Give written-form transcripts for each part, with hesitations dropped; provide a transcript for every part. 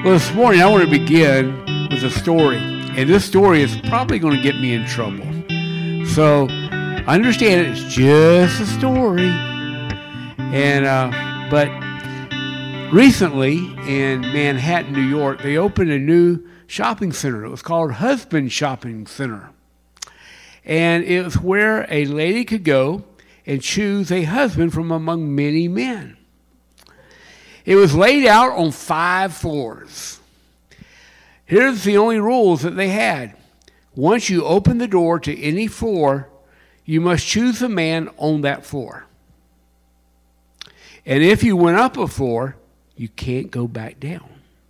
Well, this morning I want to begin with a story. And this story is probably going to get me in trouble. So, I understand it's just a story. But recently in Manhattan, New York, they opened a new shopping center. It was called Husband Shopping Center. And it was where a lady could go and choose a husband from among many men. It was laid out on 5 floors. Here's the only rules that they had. Once you open the door to any floor, you must choose a man on that floor. And if you went up a floor, you can't go back down.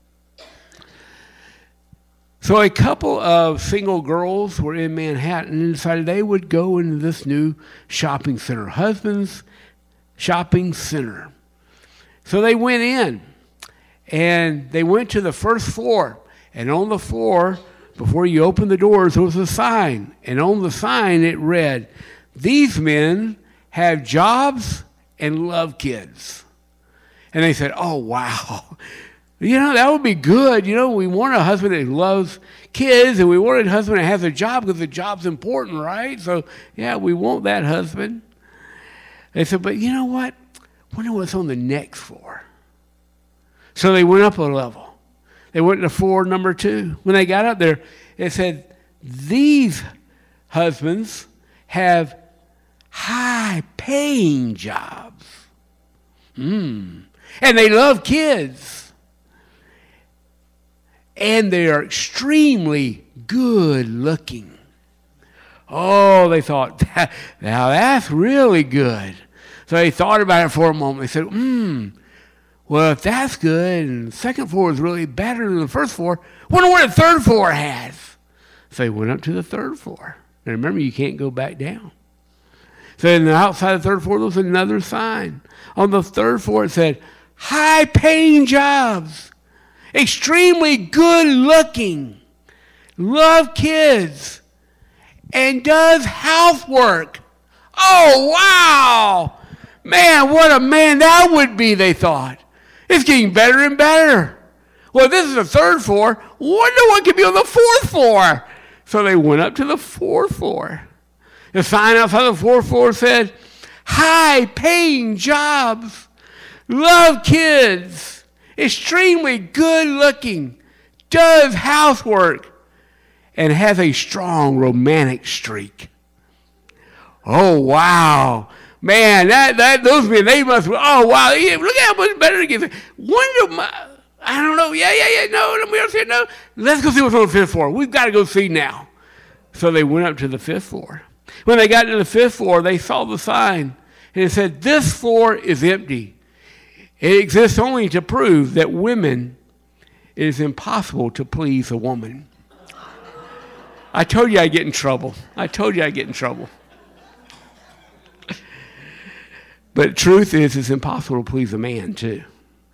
So a couple of single girls were in Manhattan and decided they would go into this new shopping center, Husband's Shopping Center. So they went in, and they went to the first floor. And on the floor, before you open the doors, there was a sign. And on the sign, it read, "These men have jobs and love kids." And they said, "Oh, wow. That would be good. We want a husband that loves kids, and we want a husband that has a job because the job's important, right? So, yeah, we want that husband." They said, "But you know what? Wonder what's on the next floor." So they went up a level. They went to floor number 2. When they got up there, it said, "These husbands have high-paying jobs. And they love kids. And they are extremely good-looking." Oh, they thought, now that's really good. So they thought about it for a moment. They said, well, if that's good, and the second floor is really better than the first floor, wonder what the third floor has. So they went up to the third floor. And remember, you can't go back down. So in the outside of the third floor, there was another sign. On the third floor, it said, "High-paying jobs, extremely good-looking, love kids, and does housework." Oh, wow! Man, what a man that would be, they thought. It's getting better and better. Well, this is the third floor. Wonder what could be on the fourth floor. So they went up to the fourth floor. The sign outside the fourth floor said, "High-paying jobs, love kids, extremely good-looking, does housework, and has a strong romantic streak." Oh, wow. Man, those men, they must, oh, wow, look how much better it gets. I don't know, no, we don't say no. Let's go see what's on the 5th floor. We've got to go see now. So they went up to the 5th floor. When they got to the 5th floor, they saw the sign, and it said, "This floor is empty. It exists only to prove that it is impossible to please a woman." I told you I'd get in trouble. But truth is, it's impossible to please a man, too.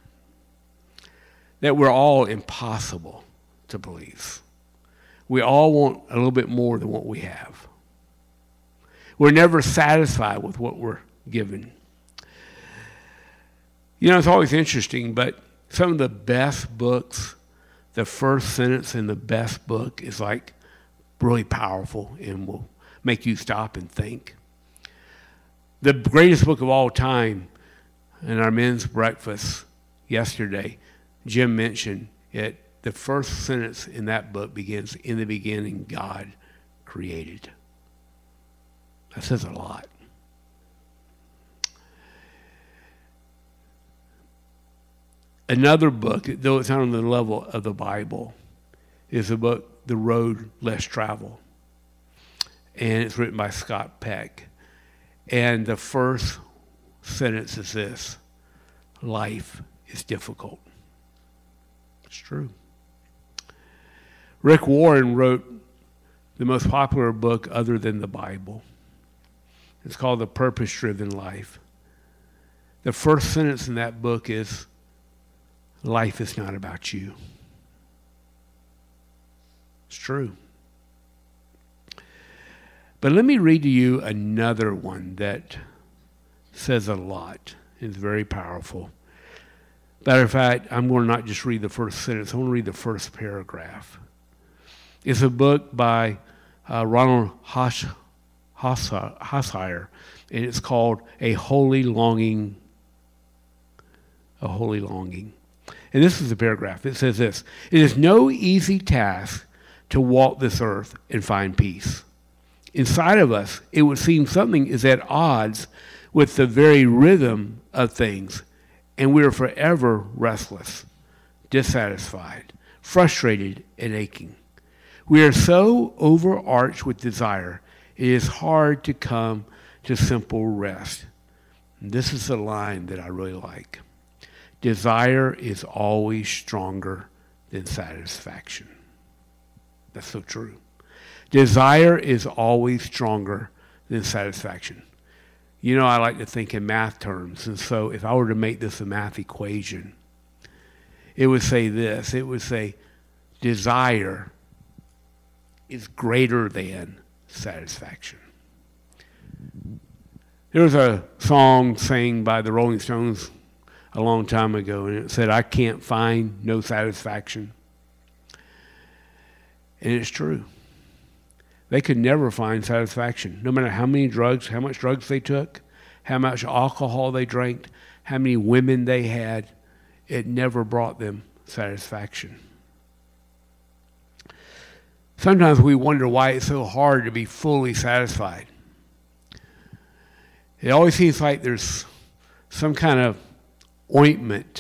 That we're all impossible to please. We all want a little bit more than what we have. We're never satisfied with what we're given. It's always interesting, but some of the best books, the first sentence in the best book is like really powerful and will make you stop and think. The greatest book of all time, in our men's breakfast yesterday, Jim mentioned it. The first sentence in that book begins, "In the beginning, God created." That says a lot. Another book, though it's not on the level of the Bible, is the book, The Road Less Traveled. And it's written by Scott Peck. And the first sentence is this: "Life is difficult." It's true. Rick Warren wrote the most popular book other than the Bible. It's called The Purpose-Driven Life. The first sentence in that book is, "Life is not about you." It's true. But let me read to you another one that says a lot. It's very powerful. Matter of fact, I'm going to not just read the first sentence. I'm going to read the first paragraph. It's a book by Ronald Hossmeyer, and it's called A Holy Longing. A Holy Longing. And this is the paragraph. It says this: "It is no easy task to walk this earth and find peace. Inside of us, it would seem something is at odds with the very rhythm of things, and we are forever restless, dissatisfied, frustrated, and aching. We are so overarched with desire, it is hard to come to simple rest." And this is the line that I really like. Desire is always stronger than satisfaction. That's so true. Desire is always stronger than satisfaction. You know, I like to think in math terms, and so if I were to make this a math equation, it would say this. It would say desire is greater than satisfaction. There was a song sang by the Rolling Stones a long time ago, and it said, "I can't find no satisfaction." And it's true. They could never find satisfaction, no matter how much drugs they took, how much alcohol they drank, how many women they had. It never brought them satisfaction. Sometimes we wonder why it's so hard to be fully satisfied. It always seems like there's some kind of ointment,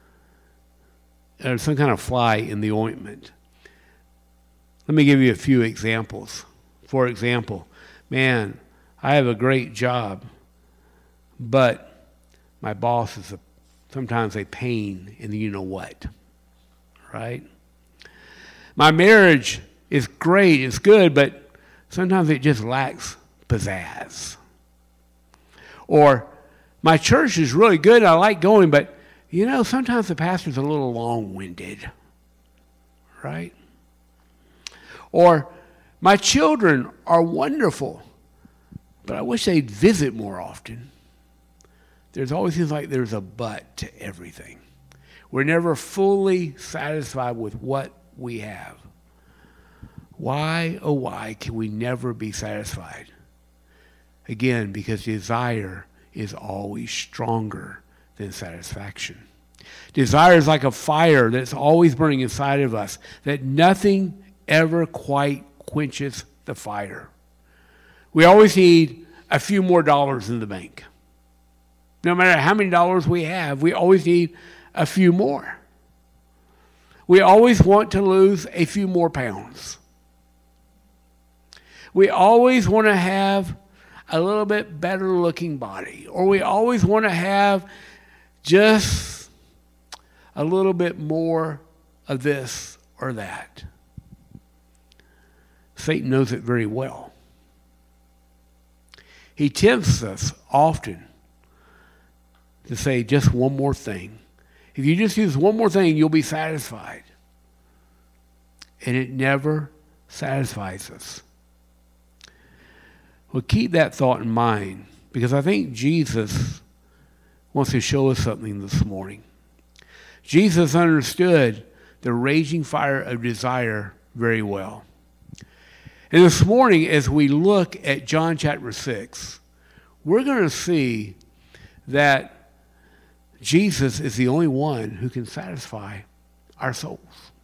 or some kind of fly in the ointment. Let me give you a few examples. For example, man, I have a great job, but my boss is sometimes a pain in the you-know-what, right? My marriage is great, it's good, but sometimes it just lacks pizzazz. Or my church is really good, I like going, but you know, sometimes the pastor's a little long-winded, right? Or my children are wonderful, but I wish they'd visit more often. There's always seems like there's a but to everything. We're never fully satisfied with what we have. Why, oh why, can we never be satisfied? Again, because desire is always stronger than satisfaction. Desire is like a fire that's always burning inside of us, that nothing ever quite quenches the fire. We always need a few more dollars in the bank. No matter how many dollars we have, we always need a few more. We always want to lose a few more pounds. We always want to have a little bit better looking body, or we always want to have just a little bit more of this or that. Satan knows it very well. He tempts us often to say just one more thing. If you just use one more thing, you'll be satisfied. And it never satisfies us. Well, keep that thought in mind, because I think Jesus wants to show us something this morning. Jesus understood the raging fire of desire very well. And this morning, as we look at John chapter 6, we're going to see that Jesus is the only one who can satisfy our souls.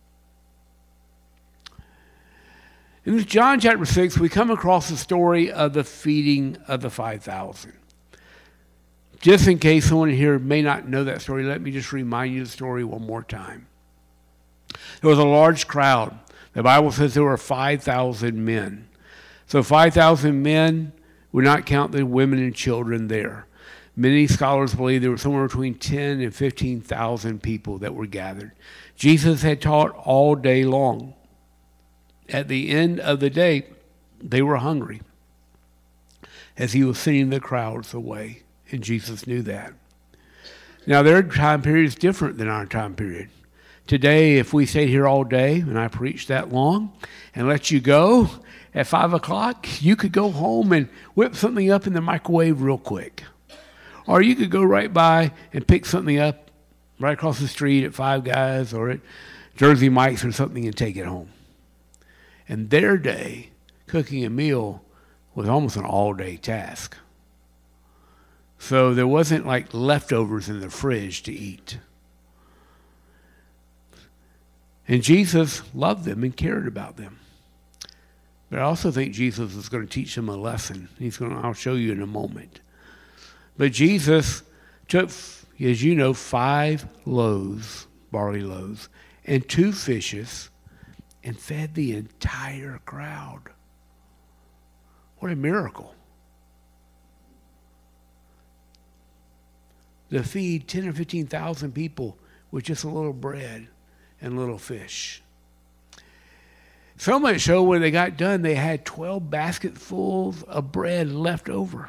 In John chapter 6, we come across the story of the feeding of the 5,000. Just in case someone here may not know that story, let me just remind you the story one more time. There was a large crowd. The Bible says there were 5,000 men. So 5,000 men would not count the women and children there. Many scholars believe there were somewhere between 10 and 15,000 people that were gathered. Jesus had taught all day long. At the end of the day, they were hungry as he was sending the crowds away, and Jesus knew that. Now, their time period is different than our time period. Today, if we stayed here all day, and I preached that long, and let you go at 5 o'clock, you could go home and whip something up in the microwave real quick. Or you could go right by and pick something up right across the street at Five Guys or at Jersey Mike's or something and take it home. In their day, cooking a meal was almost an all-day task. So there wasn't like leftovers in the fridge to eat. And Jesus loved them and cared about them. But I also think Jesus is going to teach them a lesson. I'll show you in a moment. But Jesus took, as you know, 5 loaves, barley loaves, and 2 fishes, and fed the entire crowd. What a miracle. To feed 10 or 15,000 people with just a little bread and little fish. So much so when they got done, they had 12 basketfuls of bread left over.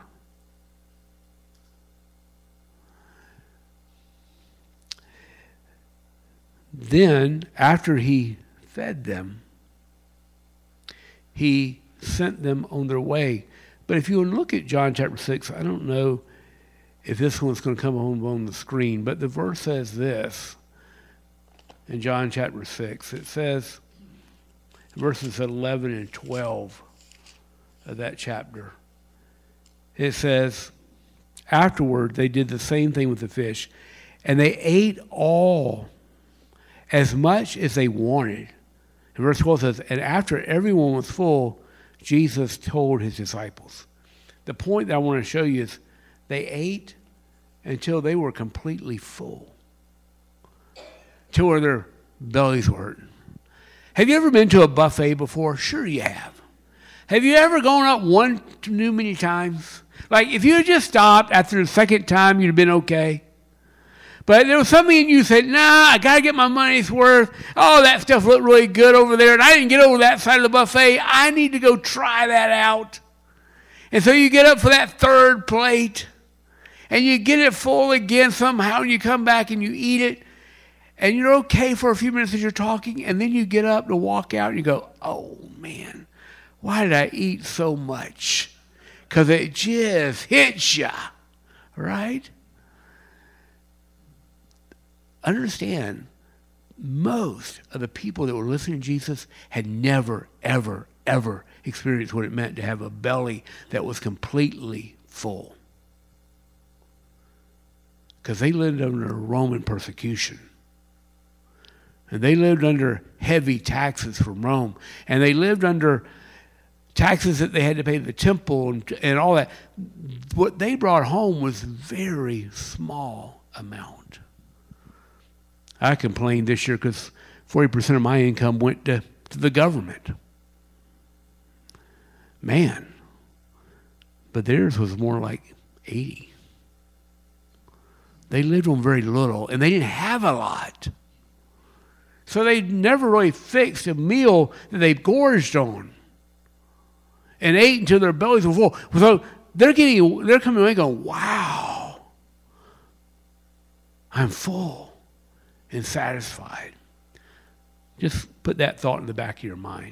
Then, after he fed them, he sent them on their way. But if you look at John chapter 6, I don't know if this one's going to come home on the screen, but the verse says this in John chapter 6. It says, verses 11 and 12 of that chapter, it says, afterward they did the same thing with the fish, and they ate all as much as they wanted. And verse 12 says, and after everyone was full, Jesus told his disciples. The point that I want to show you is they ate until they were completely full, till where their bellies were hurting. Have you ever been to a buffet before? Sure you have. Have you ever gone up one too many times? Like if you had just stopped after the second time, you'd have been okay. But there was something in you said, nah, I got to get my money's worth. Oh, that stuff looked really good over there, and I didn't get over that side of the buffet. I need to go try that out. And so you get up for that third plate, and you get it full again somehow, and you come back and you eat it, and you're okay for a few minutes as you're talking, and then you get up to walk out, and you go, oh, man, why did I eat so much? Because it just hits you, right? Understand, most of the people that were listening to Jesus had never, ever, ever experienced what it meant to have a belly that was completely full. Because they lived under Roman persecution. And they lived under heavy taxes from Rome. And they lived under taxes that they had to pay to the temple and all that. What they brought home was a very small amount. I complained this year because 40% of my income went to the government. Man. But theirs was more like 80. They lived on very little, and they didn't have a lot. So they never really fixed a meal that they gorged on and ate until their bellies were full. So they're coming away going, wow, I'm full and satisfied. Just put that thought in the back of your mind.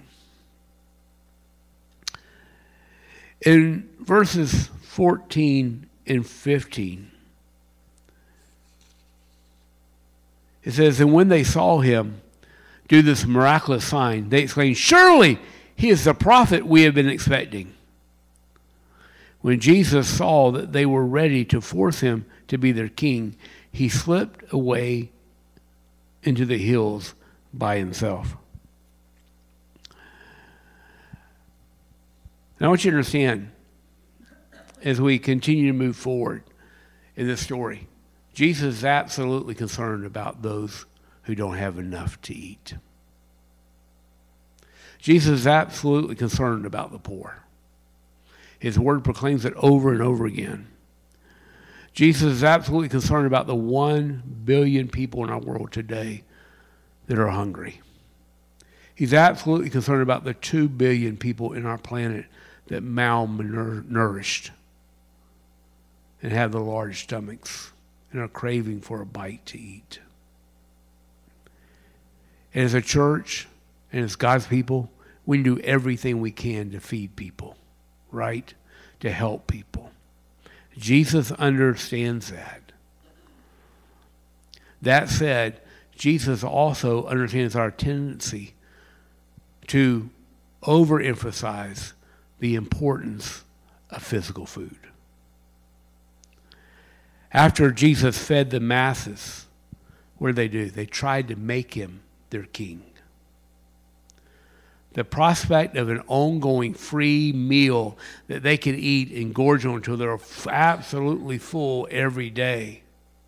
In verses 14 and 15, it says, and when they saw him do this miraculous sign, they exclaimed, surely he is the prophet we have been expecting. When Jesus saw that they were ready to force him to be their king, he slipped away into the hills by himself. Now I want you to understand, as we continue to move forward in this story, Jesus is absolutely concerned about those who don't have enough to eat. Jesus is absolutely concerned about the poor. His word proclaims it over and over again. Jesus is absolutely concerned about the 1 billion people in our world today that are hungry. He's absolutely concerned about the 2 billion people in our planet that malnourished and have the large stomachs and are craving for a bite to eat. And as a church and as God's people, we do everything we can to feed people, right? To help people. Jesus understands that. That said, Jesus also understands our tendency to overemphasize the importance of physical food. After Jesus fed the masses, what did they do? They tried to make him their king. The prospect of an ongoing free meal that they could eat and gorge on until they're absolutely full every day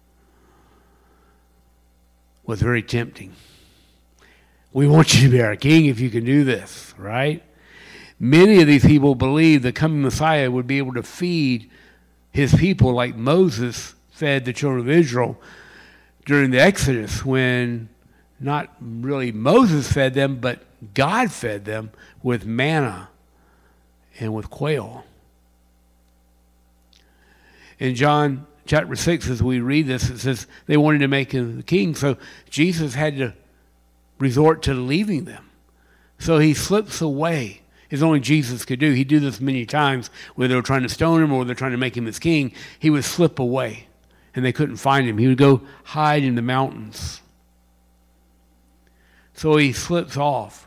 was very tempting. We want you to be our king if you can do this, right? Many of these people believed the coming Messiah would be able to feed his people like Moses fed the children of Israel during the Exodus, when not really Moses fed them, but God fed them with manna and with quail. In John chapter 6, as we read this, it says they wanted to make him the king, so Jesus had to resort to leaving them. So he slips away, as only Jesus could do. He'd do this many times, where they were trying to stone him or they're trying to make him his king. He would slip away, and they couldn't find him. He would go hide in the mountains. So he slips off.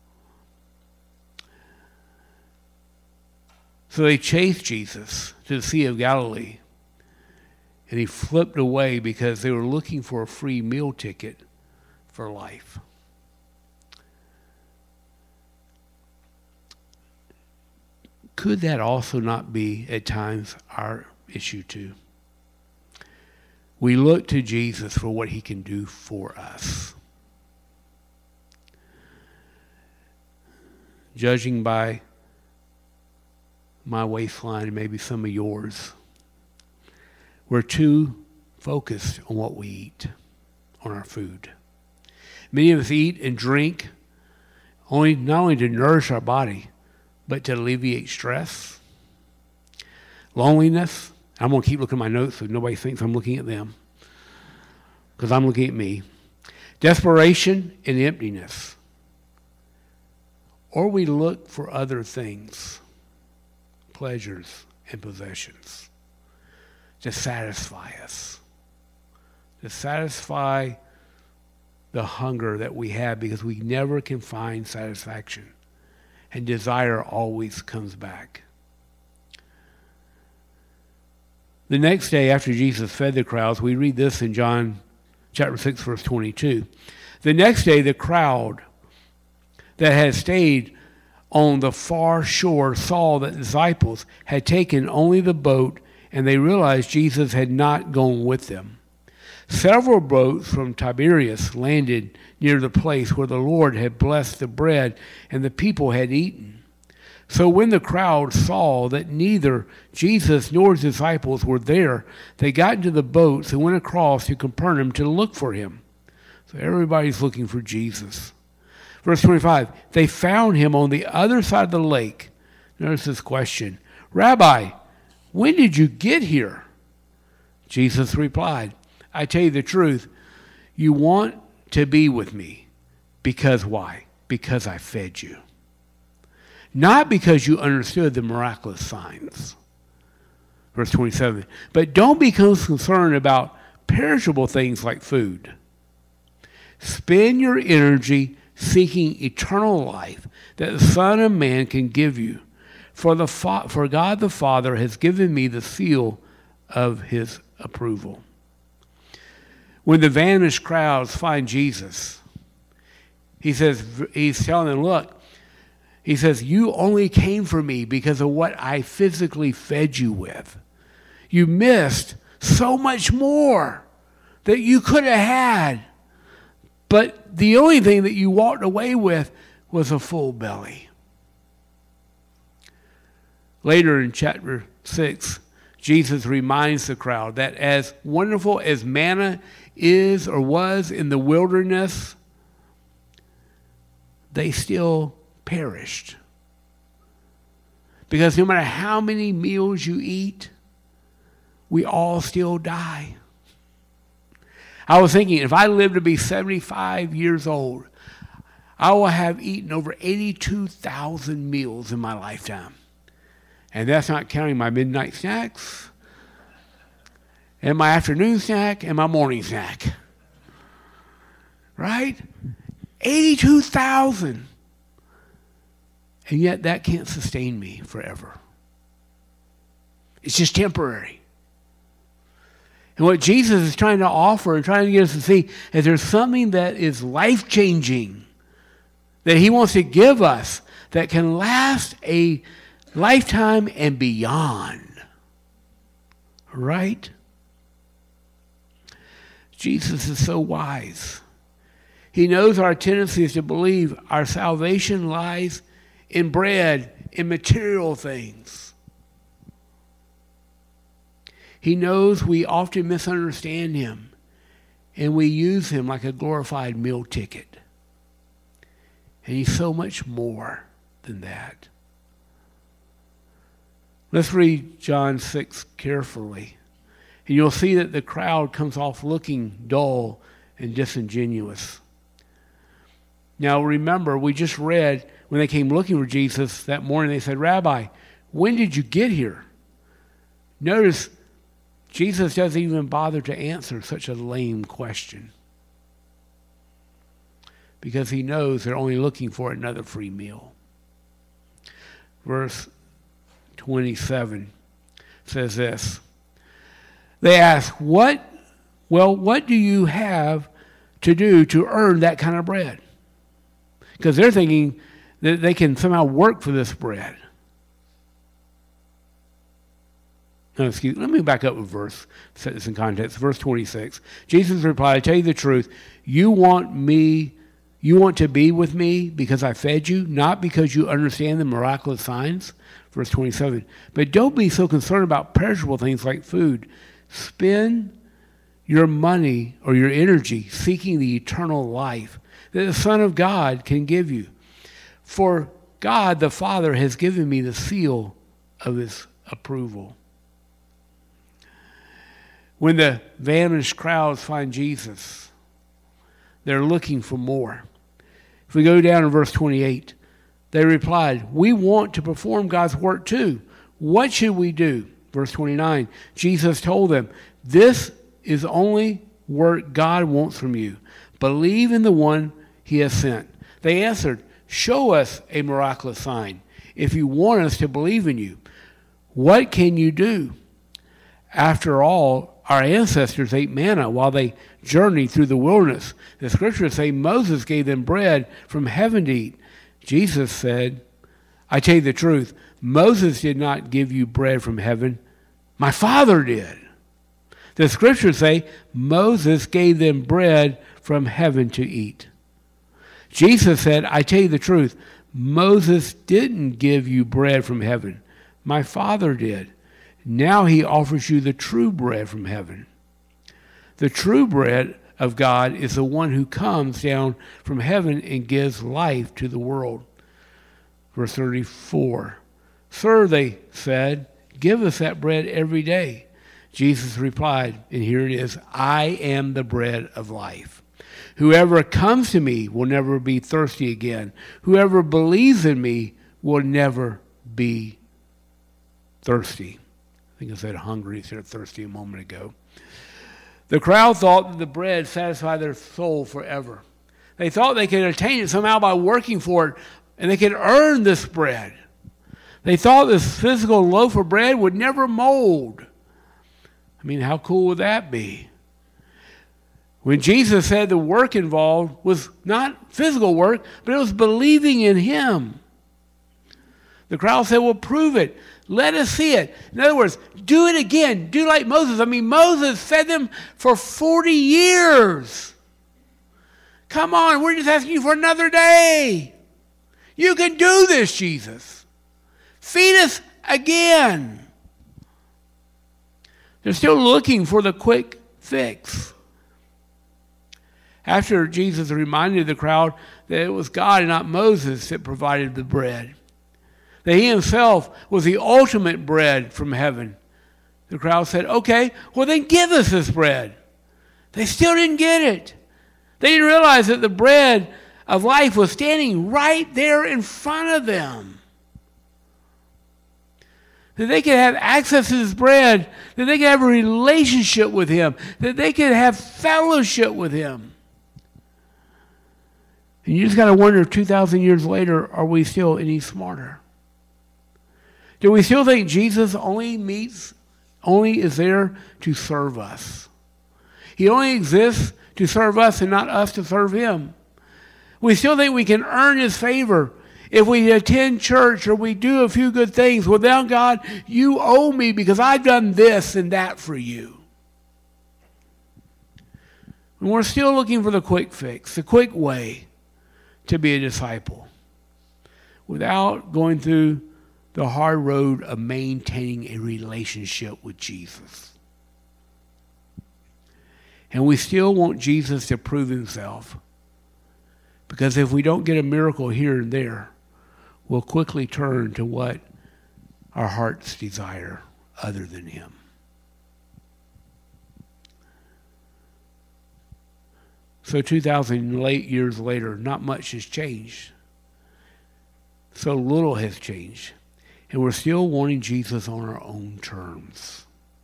So they chased Jesus to the Sea of Galilee, and he flipped away because they were looking for a free meal ticket for life. Could that also not be, at times, our issue too? We look to Jesus for what he can do for us. Judging by my waistline and maybe some of yours, we're too focused on what we eat, on our food. Many of us eat and drink not only to nourish our body, but to alleviate stress, loneliness. I'm going to keep looking at my notes so nobody thinks I'm looking at them, because I'm looking at me. Desperation and emptiness. Or we look for other things, pleasures and possessions, to satisfy us, to satisfy the hunger that we have, because we never can find satisfaction, and desire always comes back. The next day after Jesus fed the crowds, we read this in John chapter 6, verse 22. The next day the crowd that had stayed on the far shore saw that the disciples had taken only the boat, and they realized Jesus had not gone with them. Several boats from Tiberias landed near the place where the Lord had blessed the bread and the people had eaten. So when the crowd saw that neither Jesus nor his disciples were there, they got into the boats and went across to Capernaum to look for him. So everybody's looking for Jesus. Verse 25, they found him on the other side of the lake. Notice this question. Rabbi, when did you get here? Jesus replied, I tell you the truth, you want to be with me. Because why? Because I fed you. Not because you understood the miraculous signs. Verse 27, but don't become concerned about perishable things like food. Spend your energy seeking eternal life that the Son of Man can give you. For God the Father has given me the seal of his approval. When the vanished crowds find Jesus, he's telling them, look, he says, you only came for me because of what I physically fed you with. You missed so much more that you could have had. But the only thing that you walked away with was a full belly. Later in chapter 6, Jesus reminds the crowd that as wonderful as manna is or was in the wilderness, they still perished. Because no matter how many meals you eat, we all still die. I was thinking, if I live to be 75 years old, I will have eaten over 82,000 meals in my lifetime. And that's not counting my midnight snacks, and my afternoon snack, and my morning snack. right? 82,000. And yet that can't sustain me forever. It's just temporary. And what Jesus is trying to offer and trying to get us to see is there's something that is life-changing that he wants to give us that can last a lifetime and beyond. Right? Jesus is so wise. He knows our tendency is to believe our salvation lies in bread, in material things. He knows we often misunderstand him, and we use him like a glorified meal ticket. And he's so much more than that. Let's read John 6 carefully. And you'll see that the crowd comes off looking dull and disingenuous. Now remember, we just read when they came looking for Jesus that morning, they said, Rabbi, when did you get here? Notice Jesus doesn't even bother to answer such a lame question because he knows they're only looking for another free meal. Verse 27 says this. They ask, what do you have to do to earn that kind of bread? Because they're thinking that they can somehow work for this bread. No, let me back up a verse, set this in context. Verse 26. Jesus replied, I tell you the truth, you want to be with me because I fed you, not because you understand the miraculous signs. Verse 27. But don't be so concerned about perishable things like food. Spend your money or your energy seeking the eternal life that the Son of God can give you. For God the Father has given me the seal of his approval. When the vanished crowds find Jesus, they're looking for more. If we go down to verse 28, they replied, we want to perform God's work too. What should we do? Verse 29, Jesus told them, this is only work God wants from you. Believe in the one he has sent. They answered, show us a miraculous sign if you want us to believe in you. What can you do? After all, our ancestors ate manna while they journeyed through the wilderness. The scriptures say Moses gave them bread from heaven to eat. Jesus said, I tell you the truth, Moses did not give you bread from heaven. My Father did. The scriptures say Moses gave them bread from heaven to eat. Jesus said, I tell you the truth, Moses didn't give you bread from heaven. My Father did. Now he offers you the true bread from heaven. The true bread of God is the one who comes down from heaven and gives life to the world. Verse 34. Sir, they said, give us that bread every day. Jesus replied, and here it is, I am the bread of life. Whoever comes to me will never be thirsty again. Whoever believes in me will never be thirsty. I think I said hungry instead of thirsty a moment ago. The crowd thought that the bread satisfied their soul forever. They thought they could attain it somehow by working for it, and they could earn this bread. They thought this physical loaf of bread would never mold. I mean, how cool would that be? When Jesus said the work involved was not physical work, but it was believing in him. The crowd said, well, prove it. Let us see it. In other words, do it again. Do like Moses. I mean, Moses fed them for 40 years. Come on, we're just asking you for another day. You can do this, Jesus. Feed us again. They're still looking for the quick fix. After Jesus reminded the crowd that it was God and not Moses that provided the bread, that he himself was the ultimate bread from heaven, the crowd said, okay, well then give us this bread. They still didn't get it. They didn't realize that the bread of life was standing right there in front of them. That they could have access to this bread, that they could have a relationship with him, that they could have fellowship with him. And you just got to wonder if 2,000 years later, are we still any smarter? Do we still think Jesus only is there to serve us? He only exists to serve us and not us to serve him. We still think we can earn his favor if we attend church or we do a few good things. Well, now, God, you owe me because I've done this and that for you. And we're still looking for the quick fix, the quick way to be a disciple without going through the hard road of maintaining a relationship with Jesus. And we still want Jesus to prove himself, because if we don't get a miracle here and there, we'll quickly turn to what our hearts desire other than him. So 2,000 years later, not much has changed. So little has changed. And we're still wanting Jesus on our own terms.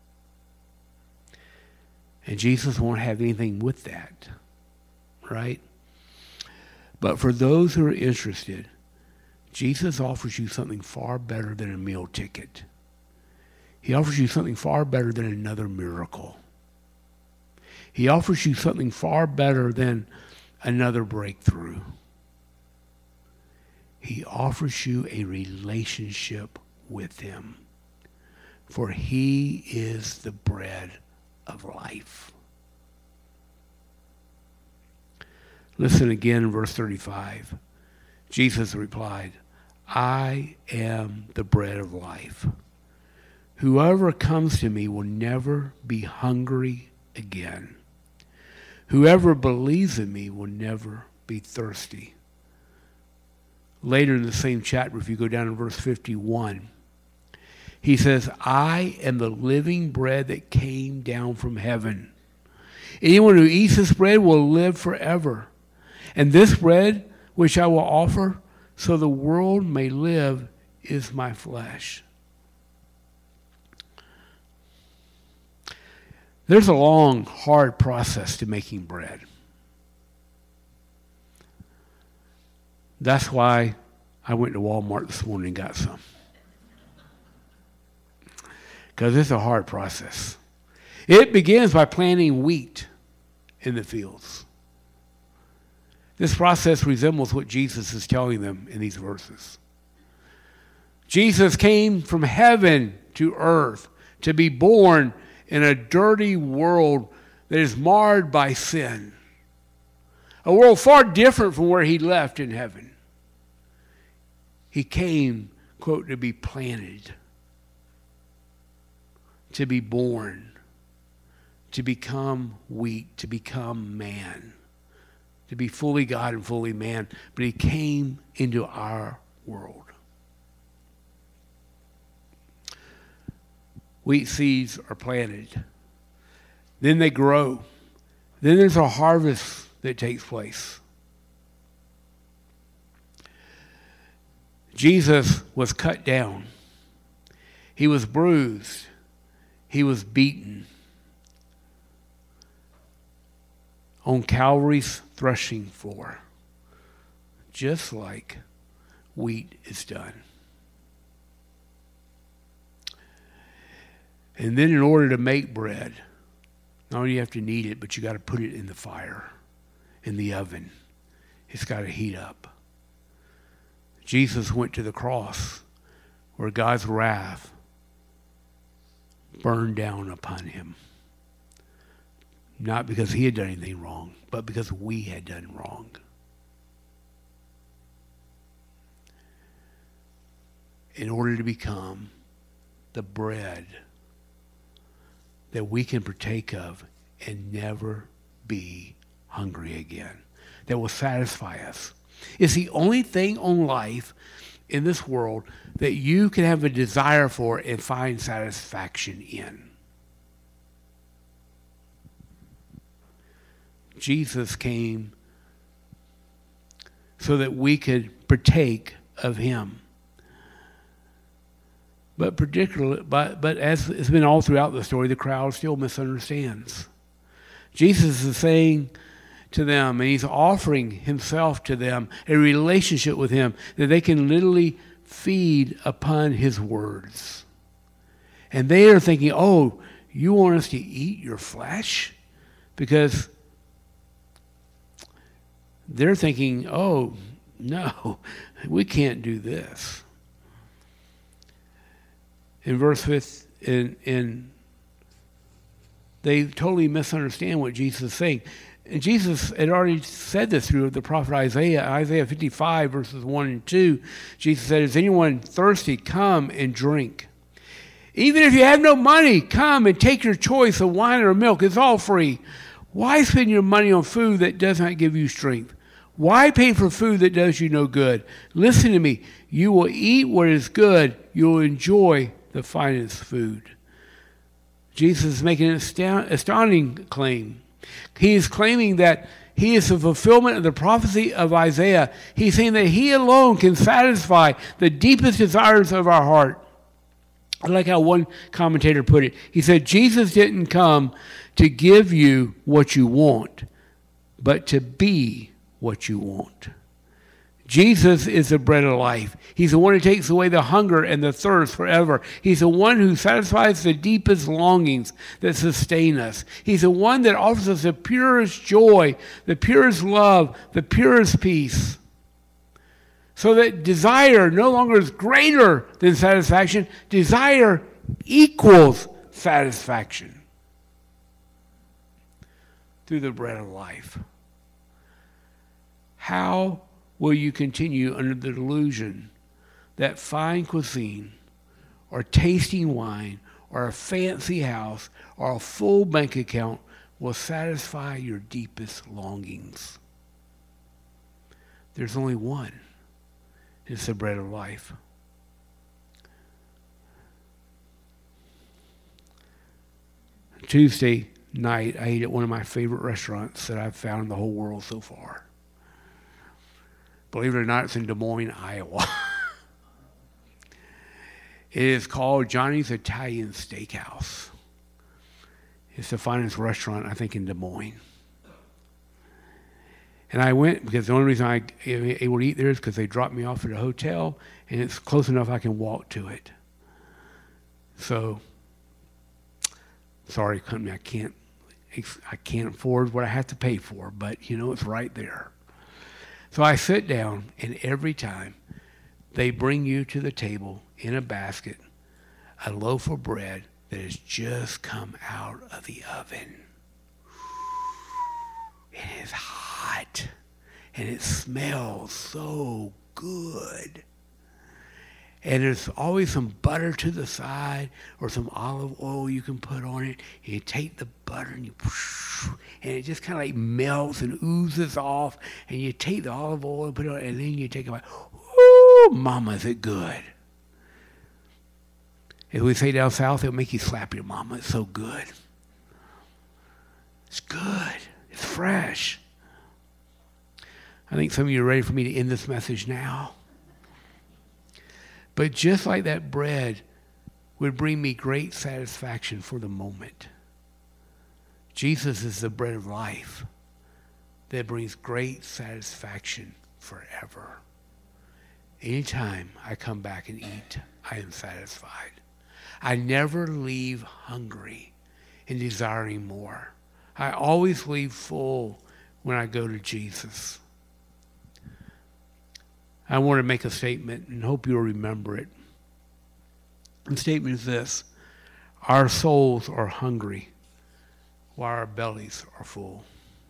And Jesus won't have anything with that, right? But for those who are interested, Jesus offers you something far better than a meal ticket. He offers you something far better than another miracle. He offers you something far better than another breakthrough. He offers you a relationship with him, for he is the bread of life. Listen again in verse 35. Jesus replied, I am the bread of life. Whoever comes to me will never be hungry again. Whoever believes in me will never be thirsty. Later in the same chapter, if you go down to verse 51, he says, I am the living bread that came down from heaven. Anyone who eats this bread will live forever. And this bread which I will offer so the world may live is my flesh. There's a long, hard process to making bread. That's why I went to Walmart this morning and got some. Because it's a hard process. It begins by planting wheat in the fields. This process resembles what Jesus is telling them in these verses. Jesus came from heaven to earth to be born in a dirty world that is marred by sin. A world far different from where he left in heaven. He came, quote, to be planted, to be born, to become wheat, to become man, to be fully God and fully man. But he came into our world. Wheat seeds are planted. Then they grow. Then there's a harvest that takes place. Jesus was cut down. He was bruised. He was beaten on Calvary's threshing floor, just like wheat is done. And then in order to make bread, not only do you have to knead it, but you got to put it in the fire, in the oven. It's got to heat up. Jesus went to the cross where God's wrath burned down upon him. Not because he had done anything wrong, but because we had done wrong. In order to become the bread that we can partake of and never be hungry again, that will satisfy us. It's the only thing on life in this world that you can have a desire for and find satisfaction in. Jesus came so that we could partake of him. But as it's been all throughout the story, the crowd still misunderstands. Jesus is saying to them, and he's offering himself to them, a relationship with him that they can literally feed upon his words. And they are thinking, oh, you want us to eat your flesh? Because they're thinking, oh, no, we can't do this. In verse 5, they totally misunderstand what Jesus is saying. And Jesus had already said this through the prophet Isaiah. Isaiah 55, verses 1 and 2, Jesus said, is anyone thirsty? Come and drink. Even if you have no money, come and take your choice of wine or milk. It's all free. Why spend your money on food that does not give you strength? Why pay for food that does you no good? Listen to me. You will eat what is good. You will enjoy the finest food. Jesus is making an astounding claim. He is claiming that he is the fulfillment of the prophecy of Isaiah. He's saying that he alone can satisfy the deepest desires of our heart. I like how one commentator put it. He said, Jesus didn't come to give you what you want, but to be what you want. Jesus is the bread of life. He's the one who takes away the hunger and the thirst forever. He's the one who satisfies the deepest longings that sustain us. He's the one that offers us the purest joy, the purest love, the purest peace. So that desire no longer is greater than satisfaction. Desire equals satisfaction through the bread of life. How will you continue under the delusion that fine cuisine or tasting wine or a fancy house or a full bank account will satisfy your deepest longings? There's only one. It's the bread of life. Tuesday night, I ate at one of my favorite restaurants that I've found in the whole world so far. Believe it or not, it's in Des Moines, Iowa. It is called Johnny's Italian Steakhouse. It's the finest restaurant, I think, in Des Moines. And I went because the only reason I was able to eat there is because they dropped me off at a hotel, and it's close enough I can walk to it. So, sorry, company, I can't afford what I have to pay for, but it's right there. So I sit down, and every time they bring you to the table in a basket a loaf of bread that has just come out of the oven. It is hot, and it smells so good. And there's always some butter to the side or some olive oil you can put on it. And you take the butter and it just kind of like melts and oozes off. And you take the olive oil and put it on, and then you take a bite. Ooh, mama, is it good? As we say down south, it'll make you slap your mama. It's so good. It's good. It's fresh. I think some of you are ready for me to end this message now. But just like that bread would bring me great satisfaction for the moment, Jesus is the bread of life that brings great satisfaction forever. Anytime I come back and eat, I am satisfied. I never leave hungry and desiring more. I always leave full when I go to Jesus. I want to make a statement and hope you'll remember it. The statement is this: our souls are hungry while our bellies are full.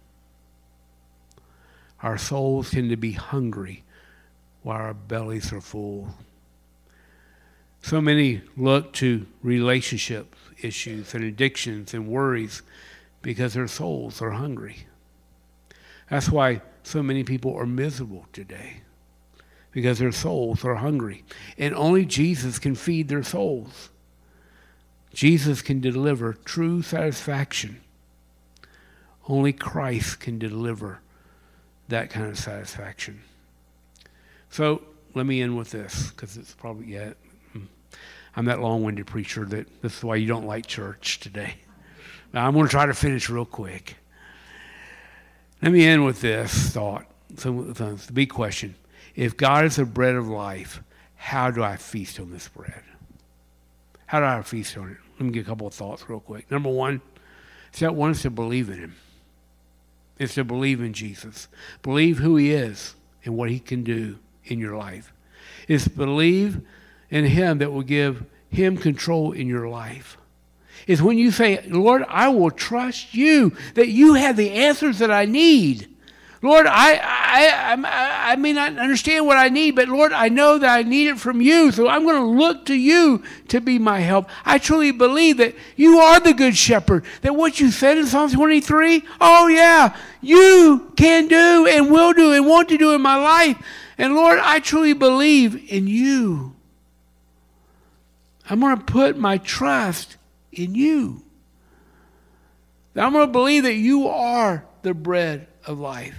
Our souls tend to be hungry while our bellies are full. So many look to relationship issues and addictions and worries because their souls are hungry. That's why so many people are miserable today, because their souls are hungry. And only Jesus can feed their souls. Jesus can deliver true satisfaction. Only Christ can deliver that kind of satisfaction. So let me end with this, because it's probably, I'm that long-winded preacher that this is why you don't like church today. Now I'm going to try to finish real quick. Let me end with this thought. So the big question. If God is the bread of life, how do I feast on this bread? How do I feast on it? Let me get a couple of thoughts real quick. Number one, step one is to believe in him. It's to believe in Jesus. Believe who he is and what he can do in your life. It's believe in him that will give him control in your life. It's when you say, Lord, I will trust you, that you have the answers that I need. Lord, I may not understand what I need, but Lord, I know that I need it from you, so I'm going to look to you to be my help. I truly believe that you are the good shepherd, that what you said in Psalm 23, oh yeah, you can do and will do and want to do in my life. And Lord, I truly believe in you. I'm going to put my trust in you. I'm going to believe that you are the bread of life.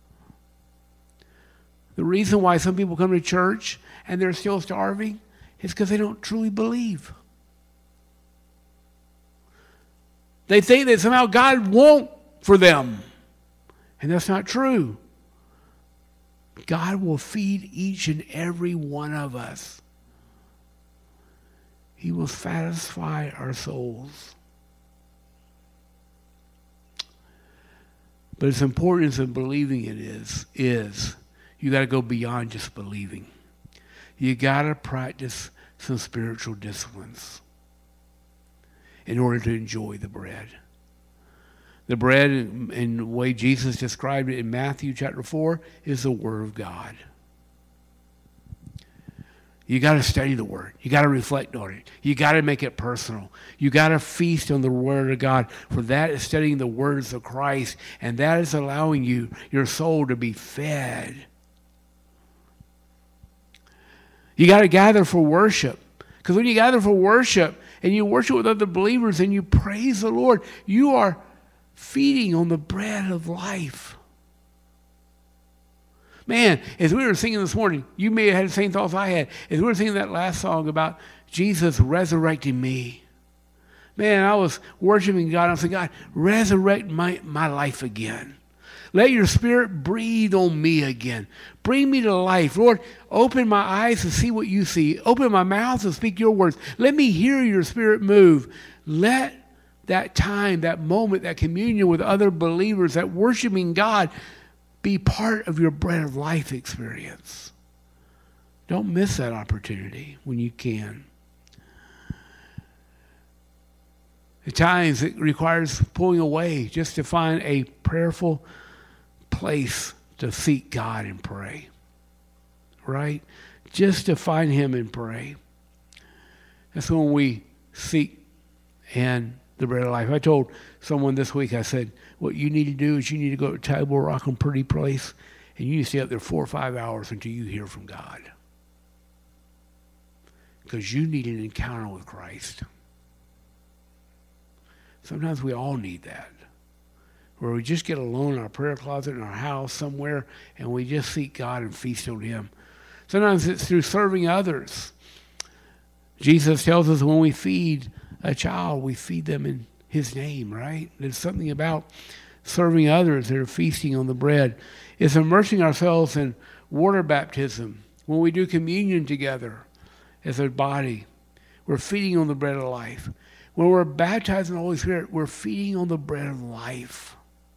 The reason why some people come to church and they're still starving is because they don't truly believe. They think that somehow God won't for them. And that's not true. God will feed each and every one of us. He will satisfy our souls. But as important as believing it is you got to go beyond just believing. You got to practice some spiritual disciplines in order to enjoy the bread. The bread, in the way Jesus described it in Matthew chapter 4, is the Word of God. You got to study the Word. You got to reflect on it. You got to make it personal. You got to feast on the Word of God. For that is studying the words of Christ, and that is allowing your soul to be fed. You got to gather for worship. Because when you gather for worship and you worship with other believers and you praise the Lord, you are feeding on the bread of life. Man, as we were singing this morning, you may have had the same thoughts I had. As we were singing that last song about Jesus resurrecting me. Man, I was worshiping God. I was saying, God, resurrect my life again. Let your Spirit breathe on me again. Bring me to life. Lord, open my eyes to see what you see. Open my mouth to speak your words. Let me hear your Spirit move. Let that time, that moment, that communion with other believers, that worshiping God, be part of your bread of life experience. Don't miss that opportunity when you can. At times it requires pulling away just to find a prayerful place to seek God and pray. Right? Just to find him and pray. That's when we seek and the bread of life. I told someone this week, I said, what you need to do is you need to go to Table Rock and Pretty Place, and you need to stay up there 4 or 5 hours until you hear from God. Because you need an encounter with Christ. Sometimes we all need that. Where we just get alone in our prayer closet in our house somewhere, and we just seek God and feast on him. Sometimes it's through serving others. Jesus tells us when we feed a child, we feed them in his name, right? There's something about serving others that are feasting on the bread. It's immersing ourselves in water baptism. When we do communion together as a body, we're feeding on the bread of life. When we're baptized in the Holy Spirit, we're feeding on the bread of life.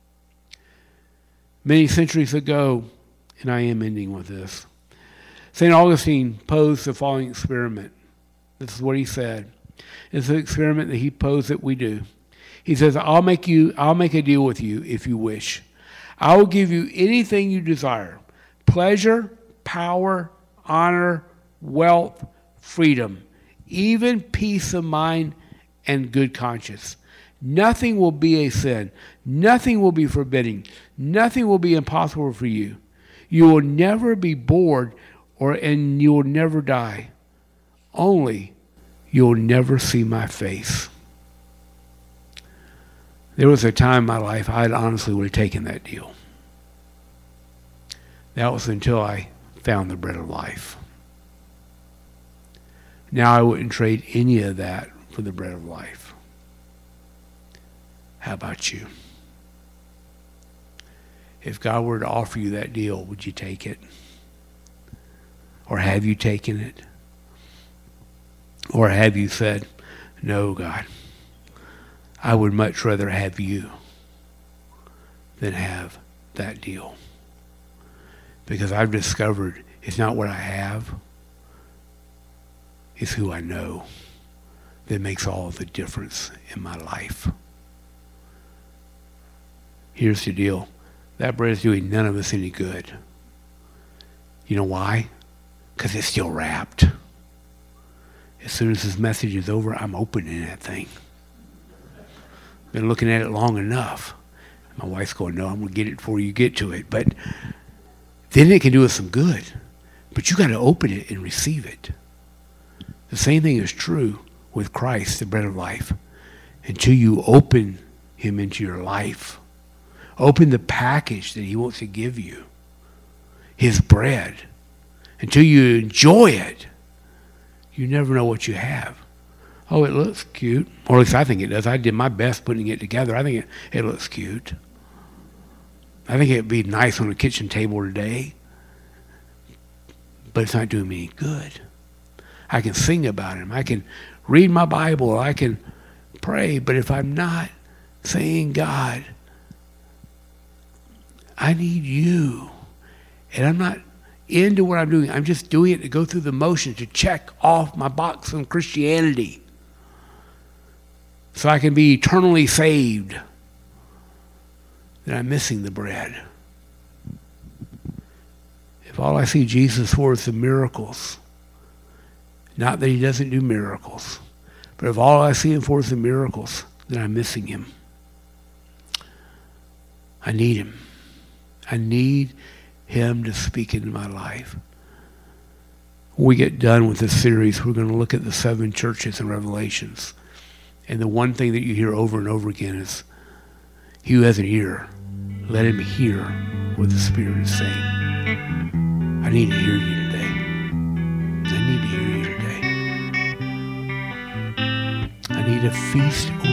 Many centuries ago, and I am ending with this, St. Augustine posed the following experiment. This is what he said. It's an experiment that he posed that we do. He says, I'll make a deal with you if you wish. I will give you anything you desire. Pleasure, power, honor, wealth, freedom, even peace of mind and good conscience. Nothing will be a sin. Nothing will be forbidding. Nothing will be impossible for you. You will never be bored and you will never die. Only you'll never see my face. There was a time in my life I honestly would have taken that deal. That was until I found the bread of life. Now I wouldn't trade any of that for the bread of life. How about you? If God were to offer you that deal, would you take it? Or have you taken it? Or have you said, no, God, I would much rather have you than have that deal? Because I've discovered it's not what I have, it's who I know that makes all the difference in my life. Here's the deal. That bread's doing none of us any good. You know why? Because it's still wrapped. As soon as this message is over, I'm opening that thing. Been looking at it long enough. My wife's going, no, I'm going to get it before you get to it. But then it can do us some good. But you got to open it and receive it. The same thing is true with Christ, the bread of life. Until you open him into your life, open the package that he wants to give you, his bread, until you enjoy it, you never know what you have. Oh, it looks cute. Or at least I think it does. I did my best putting it together. I think it looks cute. I think it'd be nice on the kitchen table today. But it's not doing me any good. I can sing about him. I can read my Bible. I can pray. But if I'm not saying, God, I need you, and I'm not into what I'm doing, I'm just doing it to go through the motion, to check off my box on Christianity so I can be eternally saved, then I'm missing the bread. If all I see Jesus for is the miracles, not that he doesn't do miracles, but if all I see him for is the miracles, then I'm missing him. I need him. I need him to speak into my life. When we get done with this series, we're going to look at the 7 churches in Revelations. And the one thing that you hear over and over again is, he who has an ear, let him hear what the Spirit is saying. I need to hear you today. I need to hear you today. I need to feast